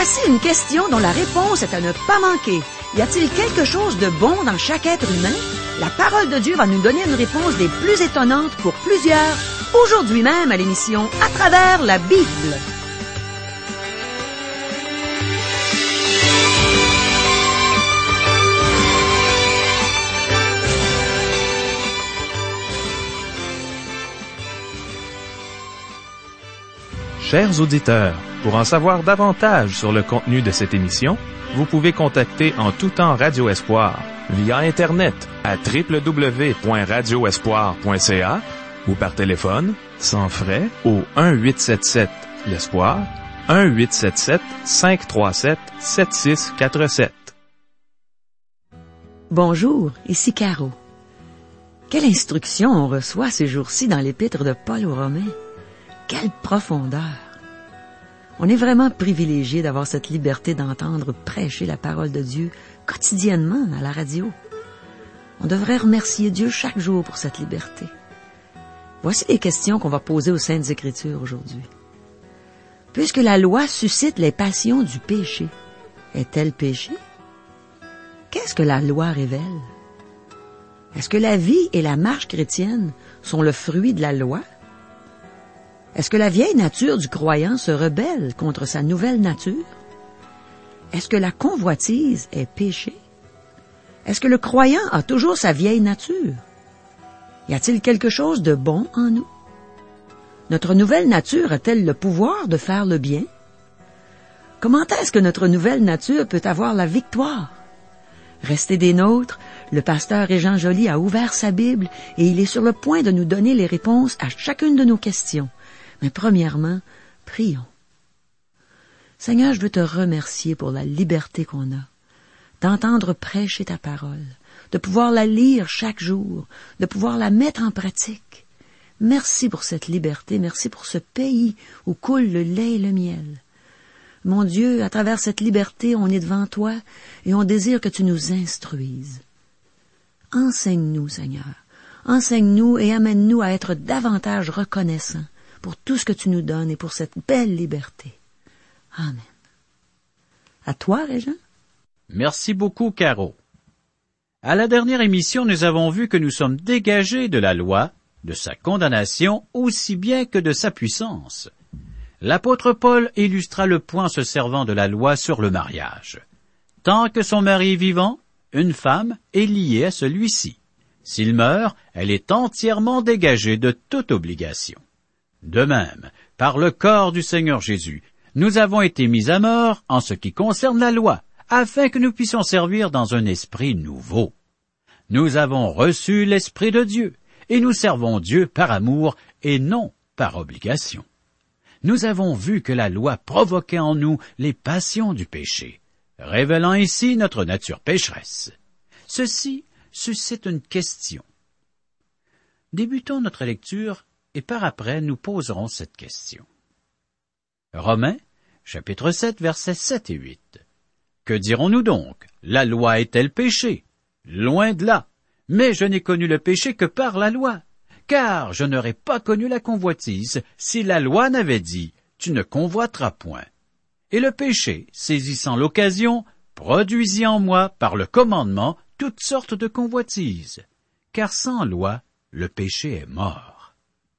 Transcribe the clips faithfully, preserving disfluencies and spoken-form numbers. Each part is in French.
Voici une question dont la réponse est à ne pas manquer. Y a-t-il quelque chose de bon dans chaque être humain? La parole de Dieu va nous donner une réponse des plus étonnantes pour plusieurs, aujourd'hui même à l'émission À travers la Bible. Chers auditeurs, pour en savoir davantage sur le contenu de cette émission, vous pouvez contacter en tout temps Radio Espoir via Internet à w w w point radio espoir point c a ou par téléphone, sans frais, au un huit sept sept l'Espoir, un huit sept sept cinq trois sept sept six quatre sept. Bonjour, ici Caro. Quelle instruction on reçoit ces jours-ci dans l'épître de Paul aux Romains. Quelle profondeur! On est vraiment privilégié d'avoir cette liberté d'entendre prêcher la parole de Dieu quotidiennement à la radio. On devrait remercier Dieu chaque jour pour cette liberté. Voici les questions qu'on va poser aux Saintes Écritures aujourd'hui. Puisque la loi suscite les passions du péché, est-elle péché? Qu'est-ce que la loi révèle? Est-ce que la vie et la marche chrétienne sont le fruit de la loi? Est-ce que la vieille nature du croyant se rebelle contre sa nouvelle nature? Est-ce que la convoitise est péché? Est-ce que le croyant a toujours sa vieille nature? Y a-t-il quelque chose de bon en nous? Notre nouvelle nature a-t-elle le pouvoir de faire le bien? Comment est-ce que notre nouvelle nature peut avoir la victoire? Restez des nôtres, le pasteur Régent Joly a ouvert sa Bible et il est sur le point de nous donner les réponses à chacune de nos questions. Mais premièrement, prions. Seigneur, je veux te remercier pour la liberté qu'on a d'entendre prêcher ta parole, de pouvoir la lire chaque jour, de pouvoir la mettre en pratique. Merci pour cette liberté, merci pour ce pays où coule le lait et le miel. Mon Dieu, à travers cette liberté, on est devant toi et on désire que tu nous instruises. Enseigne-nous, Seigneur. Enseigne-nous et amène-nous à être davantage reconnaissants pour tout ce que tu nous donnes et pour cette belle liberté. Amen. À toi, Régent. Merci beaucoup, Caro. À la dernière émission, nous avons vu que nous sommes dégagés de la loi, de sa condamnation, aussi bien que de sa puissance. L'apôtre Paul illustra le point en se servant de la loi sur le mariage. Tant que son mari est vivant, une femme est liée à celui-ci. S'il meurt, elle est entièrement dégagée de toute obligation. De même, par le corps du Seigneur Jésus, nous avons été mis à mort en ce qui concerne la loi, afin que nous puissions servir dans un esprit nouveau. Nous avons reçu l'Esprit de Dieu, et nous servons Dieu par amour et non par obligation. Nous avons vu que la loi provoquait en nous les passions du péché, révélant ici notre nature pécheresse. Ceci suscite une question. Débutons notre lecture et par après nous poserons cette question. Romains, chapitre sept, versets sept et huit. Que dirons-nous donc? La loi est-elle péché? Loin de là. Mais je n'ai connu le péché que par la loi. Car je n'aurais pas connu la convoitise si la loi n'avait dit « Tu ne convoiteras point ». Et le péché, saisissant l'occasion, produisit en moi, par le commandement, toutes sortes de convoitises. Car sans loi, le péché est mort.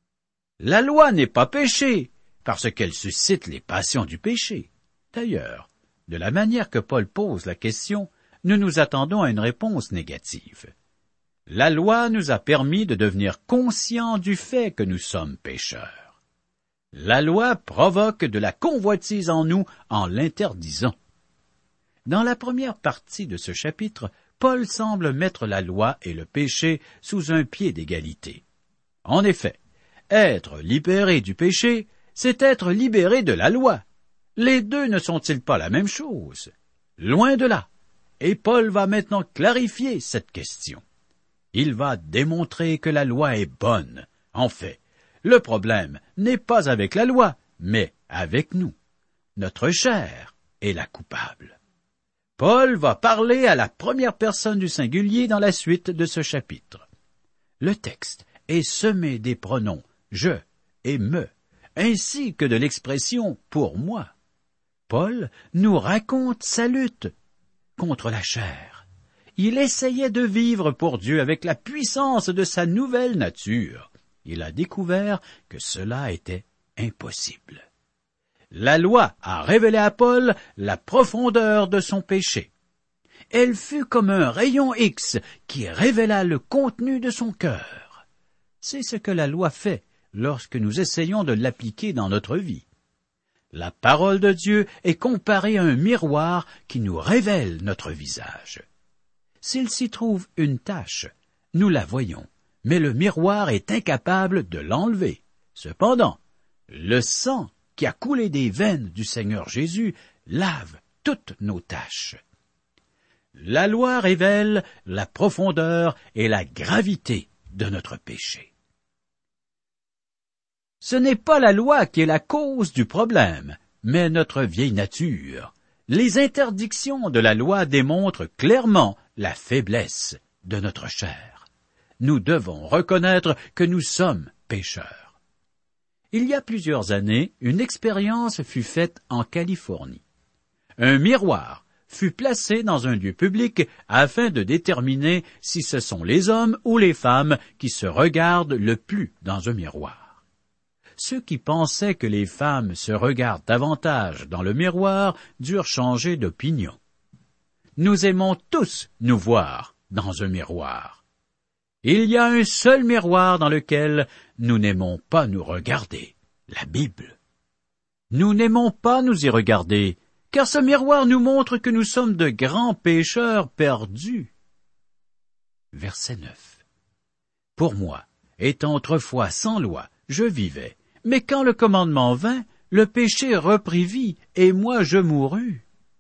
La loi n'est pas péché, parce qu'elle suscite les passions du péché. D'ailleurs, de la manière que Paul pose la question, nous nous attendons à une réponse négative. La loi nous a permis de devenir conscients du fait que nous sommes pécheurs. La loi provoque de la convoitise en nous en l'interdisant. Dans la première partie de ce chapitre, Paul semble mettre la loi et le péché sous un pied d'égalité. En effet, être libéré du péché, c'est être libéré de la loi. Les deux ne sont-ils pas la même chose? Loin de là. Et Paul va maintenant clarifier cette question. Il va démontrer que la loi est bonne. En fait, le problème n'est pas avec la loi, mais avec nous. Notre chair est la coupable. Paul va parler à la première personne du singulier dans la suite de ce chapitre. Le texte est semé des pronoms « je » et « me », ainsi que de l'expression « pour moi ». Paul nous raconte sa lutte contre la chair. Il essayait de vivre pour Dieu avec la puissance de sa nouvelle nature. Il a découvert que cela était impossible. La loi a révélé à Paul la profondeur de son péché. Elle fut comme un rayon X qui révéla le contenu de son cœur. C'est ce que la loi fait lorsque nous essayons de l'appliquer dans notre vie. La parole de Dieu est comparée à un miroir qui nous révèle notre visage. S'il s'y trouve une tache, nous la voyons, mais le miroir est incapable de l'enlever. Cependant, le sang qui a coulé des veines du Seigneur Jésus lave toutes nos taches. La loi révèle la profondeur et la gravité de notre péché. Ce n'est pas la loi qui est la cause du problème, mais notre vieille nature. Les interdictions de la loi démontrent clairement la faiblesse de notre chair. Nous devons reconnaître que nous sommes pécheurs. Il y a plusieurs années, une expérience fut faite en Californie. Un miroir fut placé dans un lieu public afin de déterminer si ce sont les hommes ou les femmes qui se regardent le plus dans un miroir. Ceux qui pensaient que les femmes se regardent davantage dans le miroir durent changer d'opinion. Nous aimons tous nous voir dans un miroir. Il y a un seul miroir dans lequel nous n'aimons pas nous regarder, la Bible. Nous n'aimons pas nous y regarder, car ce miroir nous montre que nous sommes de grands pécheurs perdus. Verset neuf. Pour moi, étant autrefois sans loi, je vivais, mais quand le commandement vint, le péché reprit vie, et moi je mourus.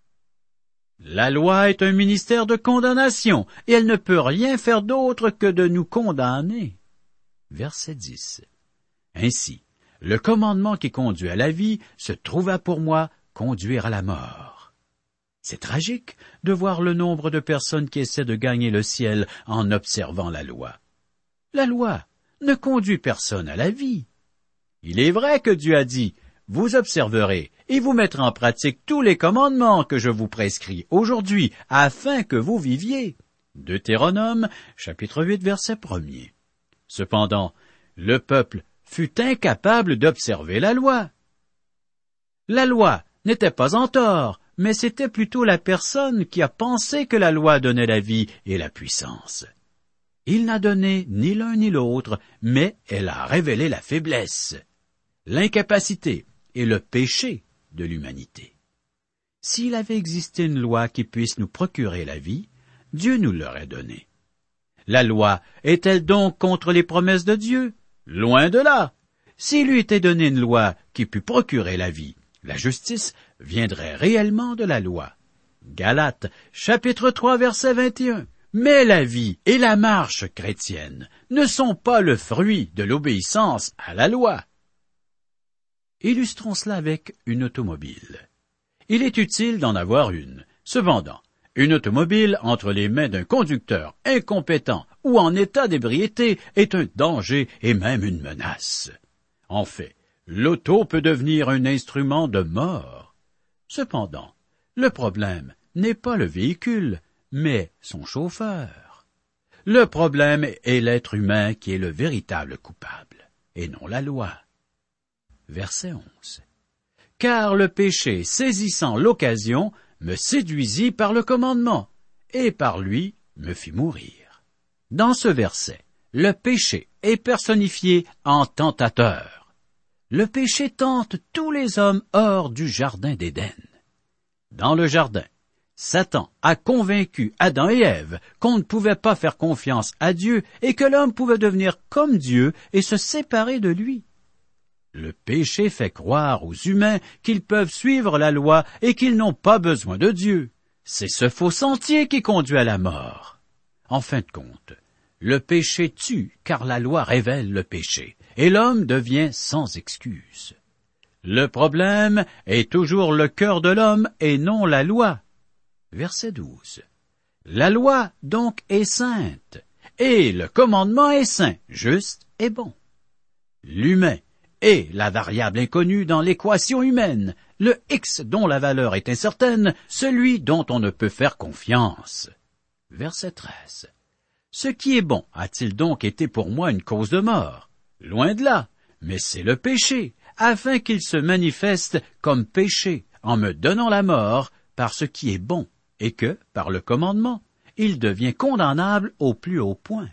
La loi est un ministère de condamnation, et elle ne peut rien faire d'autre que de nous condamner. Verset dix. Ainsi, le commandement qui conduit à la vie se trouva pour moi conduire à la mort. C'est tragique de voir le nombre de personnes qui essaient de gagner le ciel en observant la loi. La loi ne conduit personne à la vie. Il est vrai que Dieu a dit « Vous observerez et vous mettrez en pratique tous les commandements que je vous prescris aujourd'hui, afin que vous viviez. » Deutéronome, chapitre huit, verset premier. Cependant, le peuple fut incapable d'observer la loi. La loi n'était pas en tort, mais c'était plutôt la personne qui a pensé que la loi donnait la vie et la puissance. Il n'a donné ni l'un ni l'autre, mais elle a révélé la faiblesse, l'incapacité et le péché de l'humanité. S'il avait existé une loi qui puisse nous procurer la vie, Dieu nous l'aurait donnée. La loi est-elle donc contre les promesses de Dieu? Loin de là. S'il eût été donné une loi qui pût procurer la vie, la justice viendrait réellement de la loi. Galates, chapitre trois, verset vingt et un. Mais la vie et la marche chrétienne ne sont pas le fruit de l'obéissance à la loi. Illustrons cela avec une automobile. Il est utile d'en avoir une. Cependant, une automobile entre les mains d'un conducteur incompétent ou en état d'ébriété est un danger et même une menace. En fait, l'auto peut devenir un instrument de mort. Cependant, le problème n'est pas le véhicule, mais son chauffeur. Le problème est l'être humain qui est le véritable coupable, et non la loi. Verset onze. Car le péché, saisissant l'occasion, me séduisit par le commandement, et par lui me fit mourir. Dans ce verset, le péché est personnifié en tentateur. Le péché tente tous les hommes hors du jardin d'Éden. Dans le jardin, Satan a convaincu Adam et Ève qu'on ne pouvait pas faire confiance à Dieu et que l'homme pouvait devenir comme Dieu et se séparer de lui. Le péché fait croire aux humains qu'ils peuvent suivre la loi et qu'ils n'ont pas besoin de Dieu. C'est ce faux sentier qui conduit à la mort. En fin de compte, le péché tue car la loi révèle le péché et l'homme devient sans excuse. Le problème est toujours le cœur de l'homme et non la loi. Verset douze. La loi donc est sainte et le commandement est saint, juste et bon. L'humain est la variable inconnue dans l'équation humaine, le X dont la valeur est incertaine, celui dont on ne peut faire confiance. Verset treize. Ce qui est bon a-t-il donc été pour moi une cause de mort? Loin de là, mais c'est le péché, afin qu'il se manifeste comme péché en me donnant la mort par ce qui est bon, et que, par le commandement, il devient condamnable au plus haut point.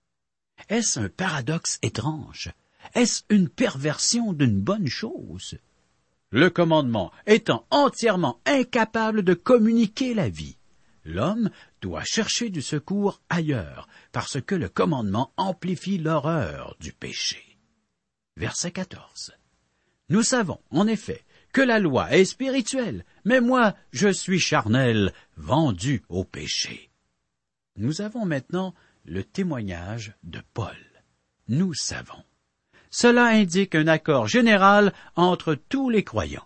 Est-ce un paradoxe étrange? Est-ce une perversion d'une bonne chose? Le commandement étant entièrement incapable de communiquer la vie, l'homme doit chercher du secours ailleurs, parce que le commandement amplifie l'horreur du péché. Verset quatorze. Nous savons, en effet, que la loi est spirituelle, mais moi, je suis charnel, vendu au péché. Nous avons maintenant le témoignage de Paul. Nous savons. Cela indique un accord général entre tous les croyants.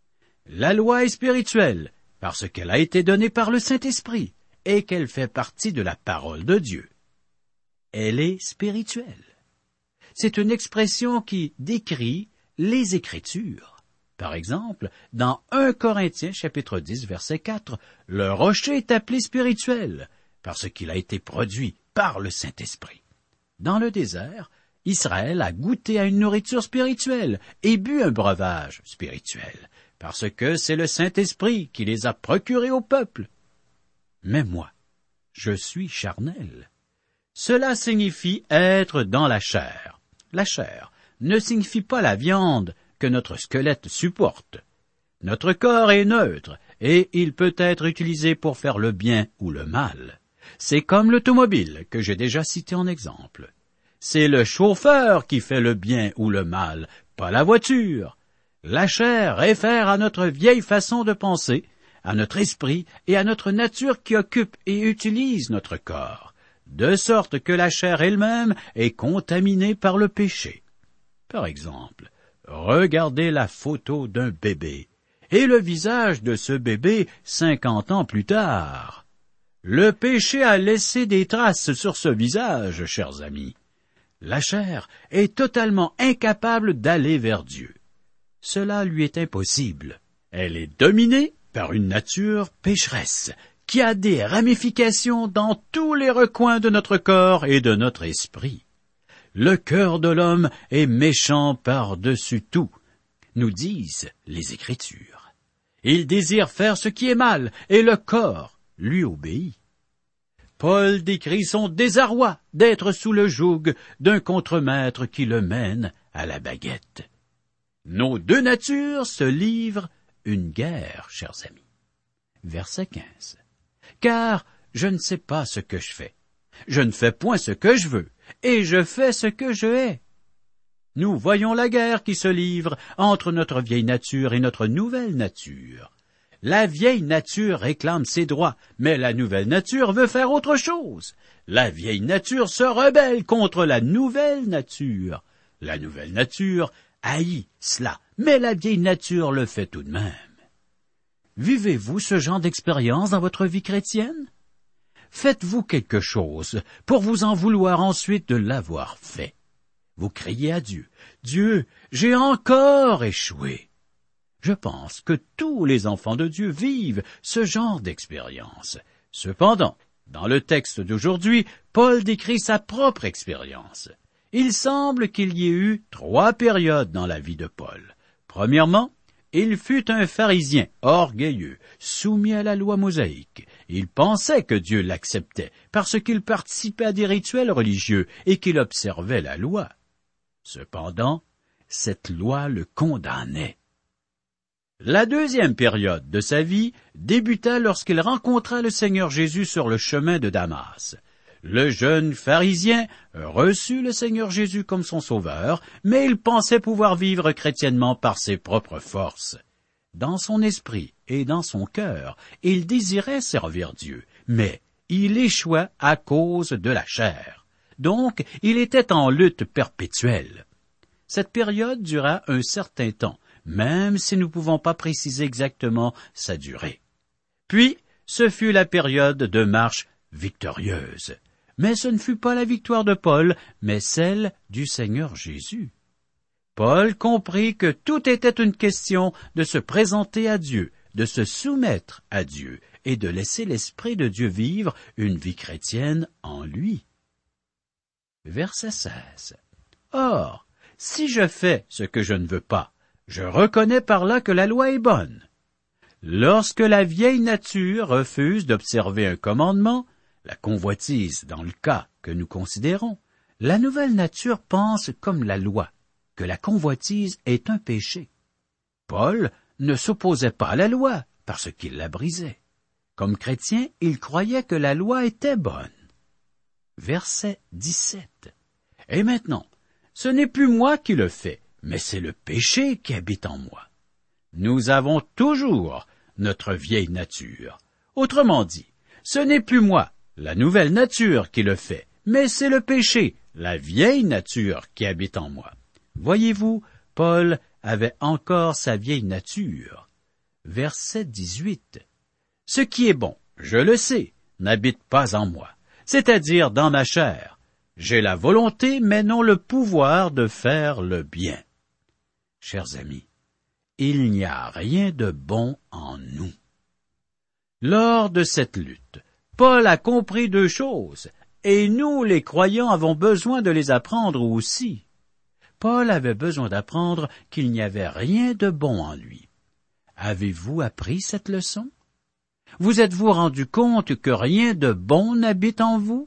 La loi est spirituelle, parce qu'elle a été donnée par le Saint-Esprit, et qu'elle fait partie de la parole de Dieu. Elle est spirituelle. C'est une expression qui décrit les Écritures. Par exemple, dans un Corinthiens chapitre dix, verset quatre, le rocher est appelé spirituel, parce qu'il a été produit par le Saint-Esprit. Dans le désert, Israël a goûté à une nourriture spirituelle et bu un breuvage spirituel, parce que c'est le Saint-Esprit qui les a procurés au peuple. Mais moi, je suis charnel. Cela signifie être dans la chair. La chair ne signifie pas la viande que notre squelette supporte. Notre corps est neutre et il peut être utilisé pour faire le bien ou le mal. C'est comme l'automobile que j'ai déjà cité en exemple. C'est le chauffeur qui fait le bien ou le mal, pas la voiture. La chair réfère à notre vieille façon de penser, à notre esprit et à notre nature qui occupe et utilise notre corps, de sorte que la chair elle-même est contaminée par le péché. Par exemple, regardez la photo d'un bébé et le visage de ce bébé cinquante ans plus tard. Le péché a laissé des traces sur ce visage, chers amis. La chair est totalement incapable d'aller vers Dieu. Cela lui est impossible. Elle est dominée par une nature pécheresse qui a des ramifications dans tous les recoins de notre corps et de notre esprit. Le cœur de l'homme est méchant par-dessus tout, nous disent les Écritures. Il désire faire ce qui est mal, et le corps lui obéit. Paul décrit son désarroi d'être sous le joug d'un contremaître qui le mène à la baguette. Nos deux natures se livrent une guerre, chers amis. Verset quinze. Car je ne sais pas ce que je fais. Je ne fais point ce que je veux, et je fais ce que je hais. Nous voyons la guerre qui se livre entre notre vieille nature et notre nouvelle nature. La vieille nature réclame ses droits, mais la nouvelle nature veut faire autre chose. La vieille nature se rebelle contre la nouvelle nature. La nouvelle nature haït cela, mais la vieille nature le fait tout de même. Vivez-vous ce genre d'expérience dans votre vie chrétienne? Faites-vous quelque chose pour vous en vouloir ensuite de l'avoir fait? Vous criez à Dieu, « Dieu, j'ai encore échoué !» Je pense que tous les enfants de Dieu vivent ce genre d'expérience. Cependant, dans le texte d'aujourd'hui, Paul décrit sa propre expérience. Il semble qu'il y ait eu trois périodes dans la vie de Paul. Premièrement, il fut un pharisien orgueilleux, soumis à la loi mosaïque. Il pensait que Dieu l'acceptait parce qu'il participait à des rituels religieux et qu'il observait la loi. Cependant, cette loi le condamnait. La deuxième période de sa vie débuta lorsqu'il rencontra le Seigneur Jésus sur le chemin de Damas. Le jeune pharisien reçut le Seigneur Jésus comme son sauveur, mais il pensait pouvoir vivre chrétiennement par ses propres forces. Dans son esprit et dans son cœur, il désirait servir Dieu, mais il échoua à cause de la chair. Donc, il était en lutte perpétuelle. Cette période dura un certain temps, même si nous ne pouvons pas préciser exactement sa durée. Puis, ce fut la période de marche victorieuse. Mais ce ne fut pas la victoire de Paul, mais celle du Seigneur Jésus. Paul comprit que tout était une question de se présenter à Dieu, de se soumettre à Dieu et de laisser l'Esprit de Dieu vivre une vie chrétienne en lui. Verset seize. Or, si je fais ce que je ne veux pas, je reconnais par là que la loi est bonne. Lorsque la vieille nature refuse d'observer un commandement, la convoitise dans le cas que nous considérons, la nouvelle nature pense comme la loi, que la convoitise est un péché. Paul ne s'opposait pas à la loi parce qu'il la brisait. Comme chrétien, il croyait que la loi était bonne. Verset dix-sept. Et maintenant, ce n'est plus moi qui le fais, mais c'est le péché qui habite en moi. Nous avons toujours notre vieille nature. Autrement dit, ce n'est plus moi, la nouvelle nature, qui le fait, mais c'est le péché, la vieille nature qui habite en moi. Voyez-vous, Paul avait encore sa vieille nature. Verset dix-huit. Ce qui est bon, je le sais, n'habite pas en moi, c'est-à-dire dans ma chair. J'ai la volonté, mais non le pouvoir de faire le bien. Chers amis, il n'y a rien de bon en nous. Lors de cette lutte, Paul a compris deux choses, et nous, les croyants, avons besoin de les apprendre aussi. Paul avait besoin d'apprendre qu'il n'y avait rien de bon en lui. Avez-vous appris cette leçon? Vous êtes-vous rendu compte que rien de bon n'habite en vous?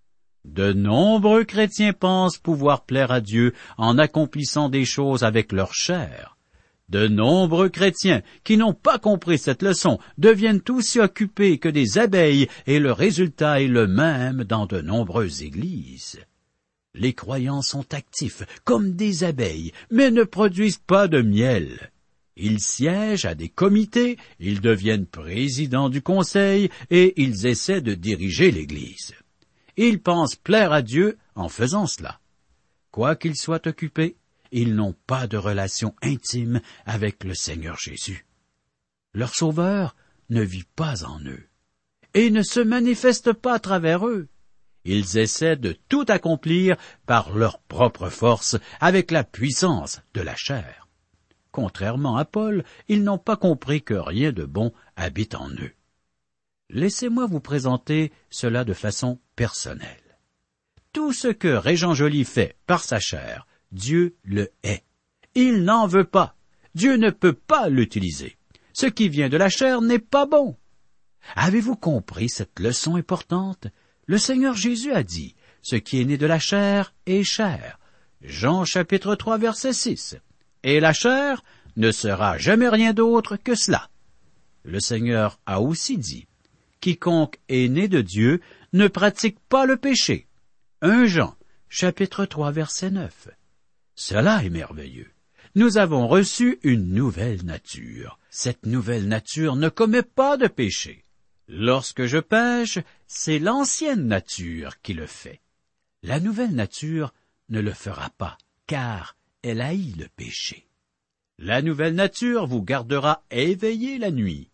De nombreux chrétiens pensent pouvoir plaire à Dieu en accomplissant des choses avec leur chair. De nombreux chrétiens qui n'ont pas compris cette leçon deviennent aussi occupés que des abeilles et le résultat est le même dans de nombreuses églises. Les croyants sont actifs comme des abeilles, mais ne produisent pas de miel. Ils siègent à des comités, ils deviennent présidents du conseil et ils essaient de diriger l'Église. Ils pensent plaire à Dieu en faisant cela. Quoi qu'ils soient occupés, ils n'ont pas de relation intime avec le Seigneur Jésus. Leur Sauveur ne vit pas en eux et ne se manifeste pas à travers eux. Ils essaient de tout accomplir par leur propre force avec la puissance de la chair. Contrairement à Paul, ils n'ont pas compris que rien de bon habite en eux. Laissez-moi vous présenter cela de façon personnelle. Tout ce que Régent Joly fait par sa chair, Dieu le hait. Il n'en veut pas. Dieu ne peut pas l'utiliser. Ce qui vient de la chair n'est pas bon. Avez-vous compris cette leçon importante? Le Seigneur Jésus a dit, « Ce qui est né de la chair est chair. » Jean chapitre trois verset six. Et la chair ne sera jamais rien d'autre que cela. Le Seigneur a aussi dit, « Quiconque est né de Dieu ne pratique pas le péché. » Premier Jean chapitre trois verset neuf. Cela est merveilleux. Nous avons reçu une nouvelle nature. Cette nouvelle nature ne commet pas de péché. Lorsque je pêche, c'est l'ancienne nature qui le fait. La nouvelle nature ne le fera pas, car elle haït le péché. La nouvelle nature vous gardera éveillé la nuit.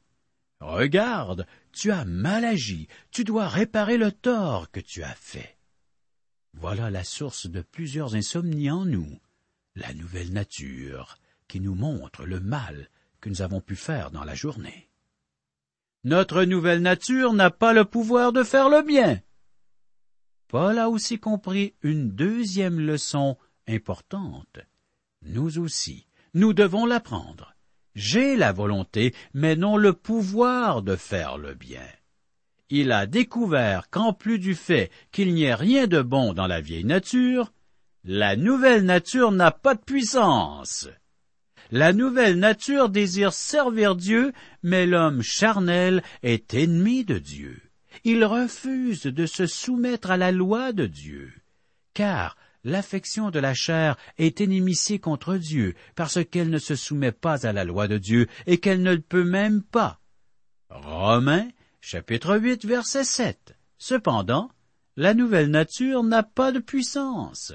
Regarde, tu as mal agi, tu dois réparer le tort que tu as fait. Voilà la source de plusieurs insomnies en nous, la nouvelle nature qui nous montre le mal que nous avons pu faire dans la journée. Notre nouvelle nature n'a pas le pouvoir de faire le bien. Paul a aussi compris une deuxième leçon importante. Nous aussi, nous devons l'apprendre. J'ai la volonté, mais non le pouvoir de faire le bien. Il a découvert qu'en plus du fait qu'il n'y ait rien de bon dans la vieille nature, la nouvelle nature n'a pas de puissance. La nouvelle nature désire servir Dieu, mais l'homme charnel est ennemi de Dieu. Il refuse de se soumettre à la loi de Dieu, car l'affection de la chair est inimitié contre Dieu, parce qu'elle ne se soumet pas à la loi de Dieu et qu'elle ne le peut même pas. Romains, chapitre huit, verset sept. Cependant, la nouvelle nature n'a pas de puissance.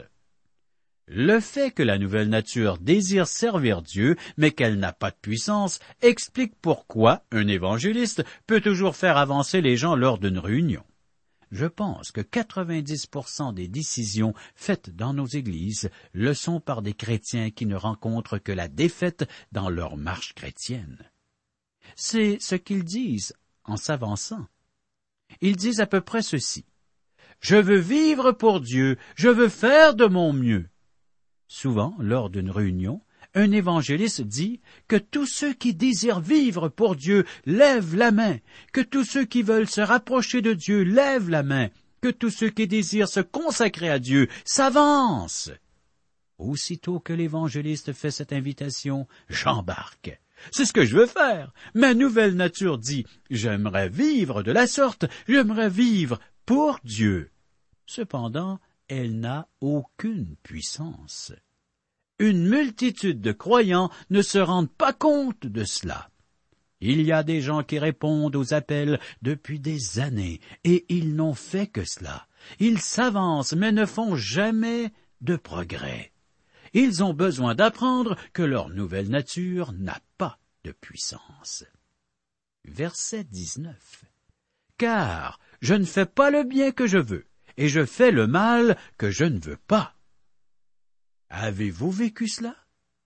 Le fait que la nouvelle nature désire servir Dieu, mais qu'elle n'a pas de puissance, explique pourquoi un évangéliste peut toujours faire avancer les gens lors d'une réunion. Je pense que quatre-vingt-dix pour cent des décisions faites dans nos églises le sont par des chrétiens qui ne rencontrent que la défaite dans leur marche chrétienne. C'est ce qu'ils disent en s'avançant. Ils disent à peu près ceci. « Je veux vivre pour Dieu, je veux faire de mon mieux. » Souvent, lors d'une réunion, un évangéliste dit que tous ceux qui désirent vivre pour Dieu lèvent la main, que tous ceux qui veulent se rapprocher de Dieu lèvent la main, que tous ceux qui désirent se consacrer à Dieu s'avancent. Aussitôt que l'évangéliste fait cette invitation, j'embarque. C'est ce que je veux faire. Ma nouvelle nature dit « J'aimerais vivre de la sorte, j'aimerais vivre pour Dieu. » Cependant, elle n'a aucune puissance. Une multitude de croyants ne se rendent pas compte de cela. Il y a des gens qui répondent aux appels depuis des années, et ils n'ont fait que cela. Ils s'avancent, mais ne font jamais de progrès. Ils ont besoin d'apprendre que leur nouvelle nature n'a pas de puissance. Verset dix-neuf. « Car je ne fais pas le bien que je veux, et je fais le mal que je ne veux pas. » Avez-vous vécu cela?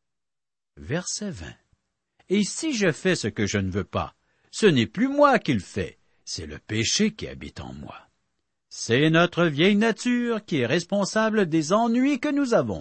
Verset vingt. « Et si je fais ce que je ne veux pas, ce n'est plus moi qui le fais, c'est le péché qui habite en moi. C'est notre vieille nature qui est responsable des ennuis que nous avons. »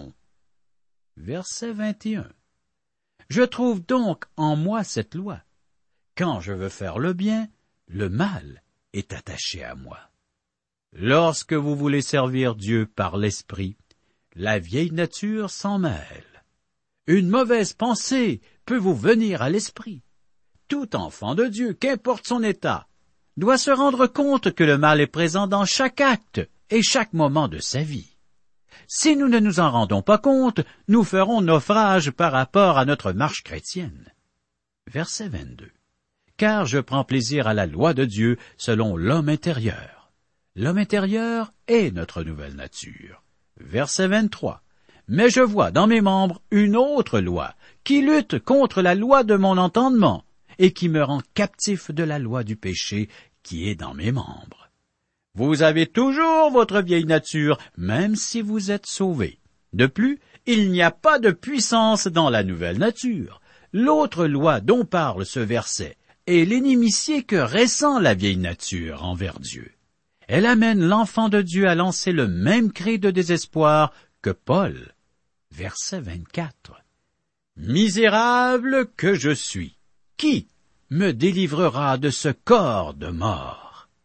Verset vingt et un. « Je trouve donc en moi cette loi. Quand je veux faire le bien, le mal est attaché à moi. Lorsque vous voulez servir Dieu par l'esprit, la vieille nature s'en mêle. Une mauvaise pensée peut vous venir à l'esprit. Tout enfant de Dieu, qu'importe son état, doit se rendre compte que le mal est présent dans chaque acte et chaque moment de sa vie. Si nous ne nous en rendons pas compte, nous ferons naufrage par rapport à notre marche chrétienne. Verset vingt-deux. « Car je prends plaisir à la loi de Dieu selon l'homme intérieur. » L'homme intérieur est notre nouvelle nature. Verset vingt-trois. « Mais je vois dans mes membres une autre loi, qui lutte contre la loi de mon entendement, et qui me rend captif de la loi du péché qui est dans mes membres. » Vous avez toujours votre vieille nature, même si vous êtes sauvés. De plus, il n'y a pas de puissance dans la nouvelle nature. L'autre loi dont parle ce verset est l'inimitié que ressent la vieille nature envers Dieu. Elle amène l'enfant de Dieu à lancer le même cri de désespoir que Paul. Verset vingt-quatre. « Misérable que je suis, qui me délivrera de ce corps de mort? »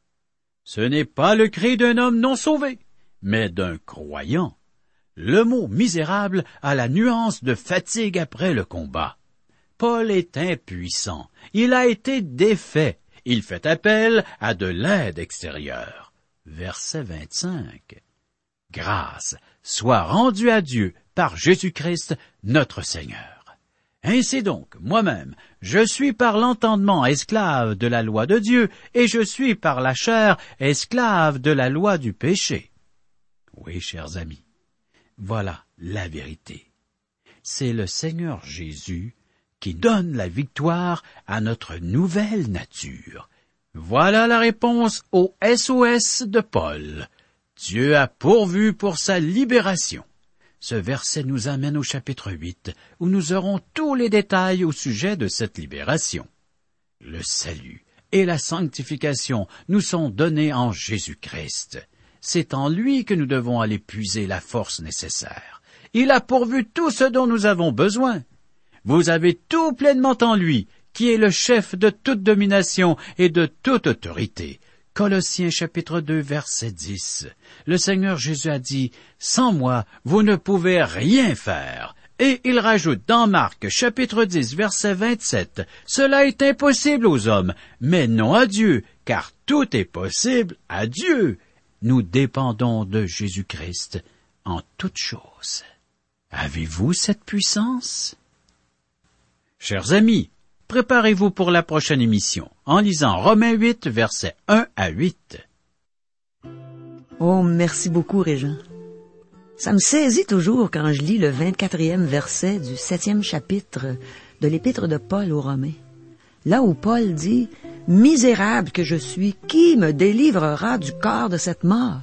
Ce n'est pas le cri d'un homme non sauvé, mais d'un croyant. Le mot « misérable » a la nuance de fatigue après le combat. Paul est impuissant, il a été défait, il fait appel à de l'aide extérieure. Verset vingt-cinq. « Grâce soit rendue à Dieu par Jésus-Christ notre Seigneur. » Ainsi donc, moi-même, je suis par l'entendement esclave de la loi de Dieu, et je suis par la chair esclave de la loi du péché. Oui, chers amis, voilà la vérité. C'est le Seigneur Jésus qui donne la victoire à notre nouvelle nature. Voilà la réponse au S O S de Paul. Dieu a pourvu pour sa libération. Ce verset nous amène au chapitre huit, où nous aurons tous les détails au sujet de cette libération. Le salut et la sanctification nous sont donnés en Jésus-Christ. C'est en lui que nous devons aller puiser la force nécessaire. Il a pourvu tout ce dont nous avons besoin. Vous avez tout pleinement en lui, qui est le chef de toute domination et de toute autorité. Colossiens chapitre deux, verset dix. Le Seigneur Jésus a dit, « Sans moi, vous ne pouvez rien faire. » Et il rajoute dans Marc chapitre dix, verset vingt-sept, « Cela est impossible aux hommes, mais non à Dieu, car tout est possible à Dieu. » Nous dépendons de Jésus-Christ en toutes choses. Avez-vous cette puissance? Chers amis, préparez-vous pour la prochaine émission en lisant Romains huit, versets un à huit. Oh, merci beaucoup, Régent. Ça me saisit toujours quand je lis le vingt-quatrième verset du septième chapitre de l'Épître de Paul aux Romains. Là où Paul dit « Misérable que je suis, qui me délivrera du corps de cette mort?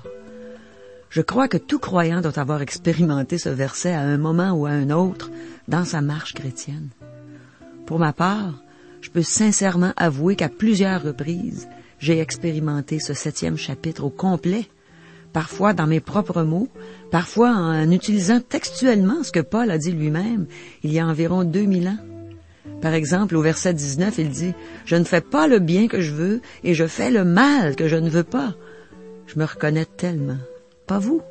Je crois que tout croyant doit avoir expérimenté ce verset à un moment ou à un autre dans sa marche chrétienne. Pour ma part, je peux sincèrement avouer qu'à plusieurs reprises, j'ai expérimenté ce septième chapitre au complet, parfois dans mes propres mots, parfois en utilisant textuellement ce que Paul a dit lui-même il y a environ deux mille ans. Par exemple, au verset dix-neuf, il dit « Je ne fais pas le bien que je veux et je fais le mal que je ne veux pas. » Je me reconnais tellement. Pas vous?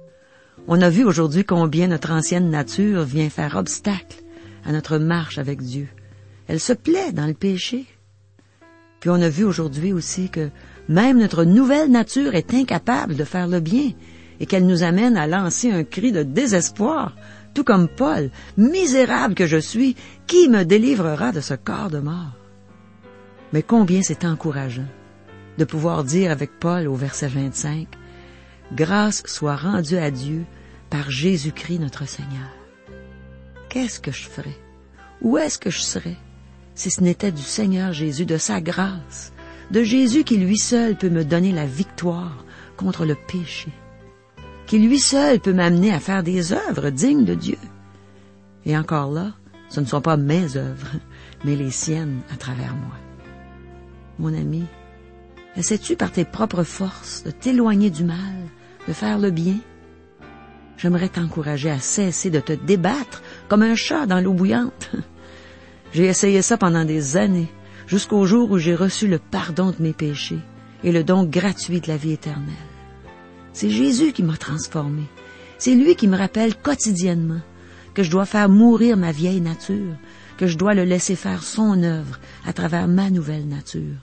On a vu aujourd'hui combien notre ancienne nature vient faire obstacle à notre marche avec Dieu. Elle se plaît dans le péché. Puis on a vu aujourd'hui aussi que même notre nouvelle nature est incapable de faire le bien et qu'elle nous amène à lancer un cri de désespoir, tout comme Paul, « Misérable que je suis, qui me délivrera de ce corps de mort? » Mais combien c'est encourageant de pouvoir dire avec Paul au verset vingt-cinq, « Grâce soit rendue à Dieu par Jésus-Christ notre Seigneur. » Qu'est-ce que je ferais? Où est-ce que je serais si ce n'était du Seigneur Jésus, de sa grâce, de Jésus qui lui seul peut me donner la victoire contre le péché, qui lui seul peut m'amener à faire des œuvres dignes de Dieu. Et encore là, ce ne sont pas mes œuvres, mais les siennes à travers moi. Mon ami, essaies-tu par tes propres forces de t'éloigner du mal, de faire le bien? J'aimerais t'encourager à cesser de te débattre comme un chat dans l'eau bouillante. J'ai essayé ça pendant des années, jusqu'au jour où j'ai reçu le pardon de mes péchés et le don gratuit de la vie éternelle. C'est Jésus qui m'a transformé. C'est lui qui me rappelle quotidiennement que je dois faire mourir ma vieille nature, que je dois le laisser faire son œuvre à travers ma nouvelle nature.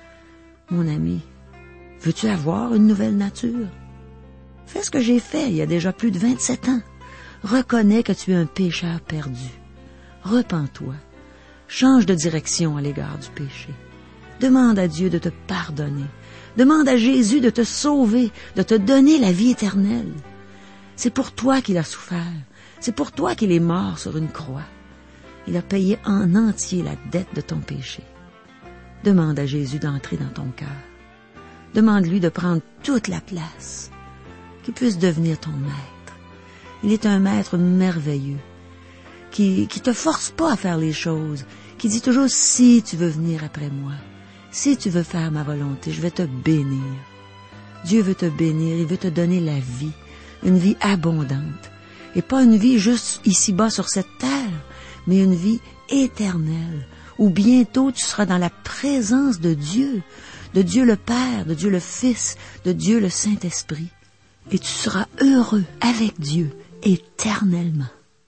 Mon ami, veux-tu avoir une nouvelle nature? Fais ce que j'ai fait il y a déjà plus de vingt-sept ans. Reconnais que tu es un pécheur perdu. Repens-toi. Change de direction à l'égard du péché. Demande à Dieu de te pardonner. Demande à Jésus de te sauver, de te donner la vie éternelle. C'est pour toi qu'il a souffert. C'est pour toi qu'il est mort sur une croix. Il a payé en entier la dette de ton péché. Demande à Jésus d'entrer dans ton cœur. Demande-lui de prendre toute la place, qu'il puisse devenir ton maître. Il est un maître merveilleux, qui qui te force pas à faire les choses, qui dit toujours « si tu veux venir après moi, si tu veux faire ma volonté, je vais te bénir ». Dieu veut te bénir, il veut te donner la vie, une vie abondante, et pas une vie juste ici-bas sur cette terre, mais une vie éternelle, où bientôt tu seras dans la présence de Dieu, de Dieu le Père, de Dieu le Fils, de Dieu le Saint-Esprit, et tu seras heureux avec Dieu éternellement.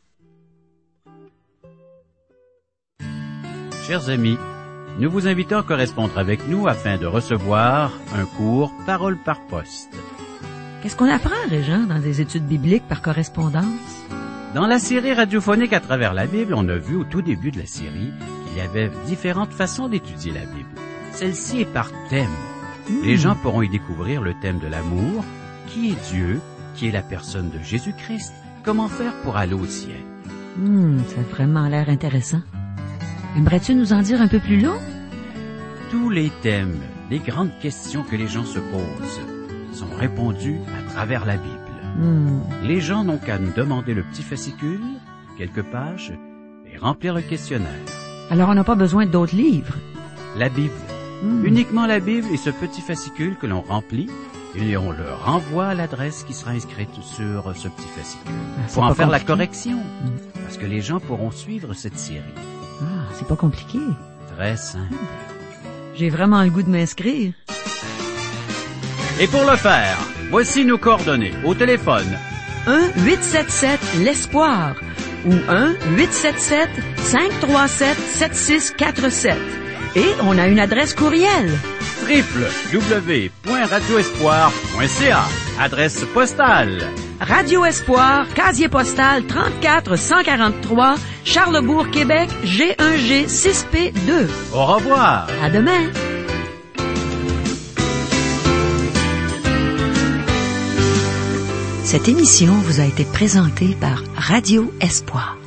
Chers amis, nous vous invitons à correspondre avec nous afin de recevoir un cours Parole par poste. Qu'est-ce qu'on apprend, Régent, dans des études bibliques par correspondance? Dans la série radiophonique à travers la Bible, on a vu au tout début de la série qu'il y avait différentes façons d'étudier la Bible. Celle-ci est par thème. Mmh. Les gens pourront y découvrir le thème de l'amour, qui est Dieu, qui est la personne de Jésus-Christ, comment faire pour aller au ciel. Mmh, ça a vraiment l'air intéressant. Aimerais-tu nous en dire un peu plus long? Tous les thèmes, les grandes questions que les gens se posent, sont répondus à travers la Bible. Mmh. Les gens n'ont qu'à nous demander le petit fascicule, quelques pages, et remplir le questionnaire. Alors on n'a pas besoin d'autres livres? La Bible. Mmh. Uniquement la Bible et ce petit fascicule que l'on remplit, et on le renvoie à l'adresse qui sera inscrite sur ce petit fascicule. Ah, pour en faire compliqué. la correction, mmh. parce que les gens pourront suivre cette série. Ah, c'est pas compliqué. Très simple. J'ai vraiment le goût de m'inscrire. Et pour le faire, voici nos coordonnées au téléphone. un huit sept sept l'espoir ou un huit sept sept cinq trois sept sept six quatre sept. Et on a une adresse courriel. w w w point radio espoir point c a. Adresse postale. Radio Espoir, casier postal trente-quatre cent quarante-trois, Charlebourg, Québec, G un G six P deux. Au revoir. À demain. Cette émission vous a été présentée par Radio Espoir.